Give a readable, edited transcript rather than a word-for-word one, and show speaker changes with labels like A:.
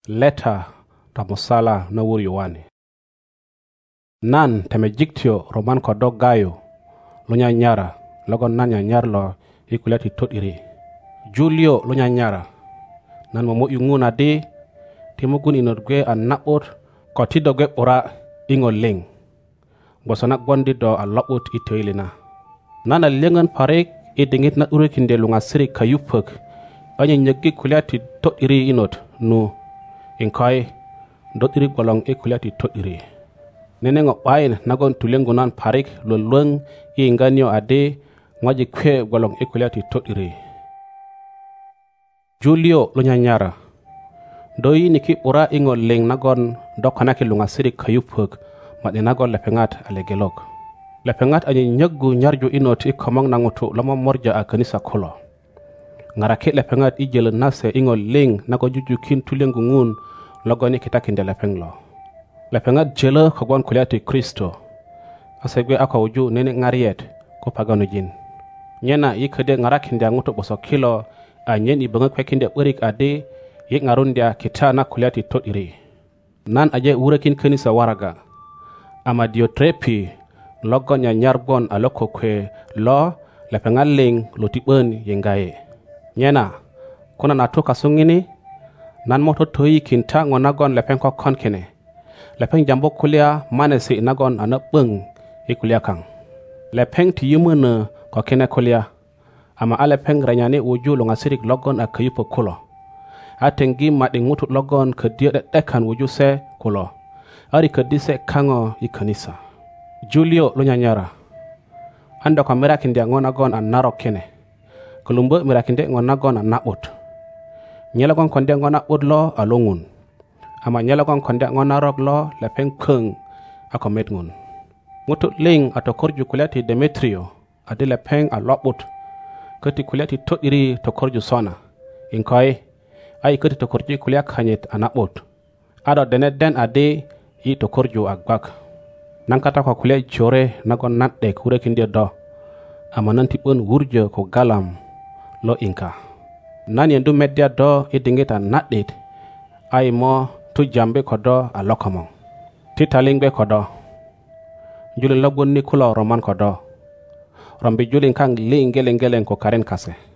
A: Leta ta musala na wur Yohane. Nan teme jiktio roman ko dog gayo lunya nyara logon nan ya nyarlo ikulati todiri. Julio lunya nyara nan mo yunguna de timugun inodgwe an nabot ko tidogwe ora ingo ling. Bosana gondi do a lobot itoilina. Nan a lengan parek idingit na urekinde lunga siri kayupuk anye nyegi kulati todiri inot nu inkoy dotiri golong ikulati todiri. Nene ngo bain nagon tulengunan parik lulung inganyo ade ngaji kwe golong ikulati todiri. Julio lunyanyara doi niki ura ingo ling nagon dokanaki lunga siri kayupuk matne nagon lepengat alegelok. Lepengat anye nyegu nyarju inot ikomang nangutu lama morja a kanisa kolo. Ngarake lepengat ijel nase ingo ling nagon jujukin tulengungun logoni kitakinde lepenglo. Lepengat jela kogwan kuliati Kristo. Asegwe aka uju nene ngariet ko paganujin. Nyena ikede ngarakinde ngutu boso kilo a nyen ibangak pekinde urik ade yik ngarundia kita na kuliati todiri. Nan aje urekin kanisa waraga. Ama Diotrepi logon ya nyarbon aloko kwe lo lepengat ling lutibun yengaye. Nyena kuna natuka sungini nan moto toyi kinta ngonagon lepeng ko konkene. Lepeng jambo kulia manesi nagon anapeng ikulia kang. Lepeng tiyumene ko kene kulia. Ama alepeng renyane uju longa sirik logon akayupo kulo. Atengi mati ngutu logon ke dia dekan uju se kulo. Ari ke dise kango ikanisa. Julio lunyanyara. Anda kwa mirakinde ngonagon anaro kene. Kulumbo mirakinde ngonagon anabot. Nyelagon konde ngona udlo alongun. Ama nyelagon konde ngona rog lo lepeng keng akomet ngun. Ngutu ling ato korju kuliati Demetrio adi lepeng alobut. Kati kuliati todiri to korju sona. Inkoy ay kati to korju kuliak kanyet anabot. Ado den ade i to korju agbak. Nankata kwa kuliat jore nagon natde kure kinde do. Ama nanti un wurje ko galam lo inka. Nan yendu media do idingita natdit ay mo tu jambe kodo a lokamong. Titalingbe kodo. Julin logun ni kula roman kodo. Rombi julin kang li ingeleng ko karen kase.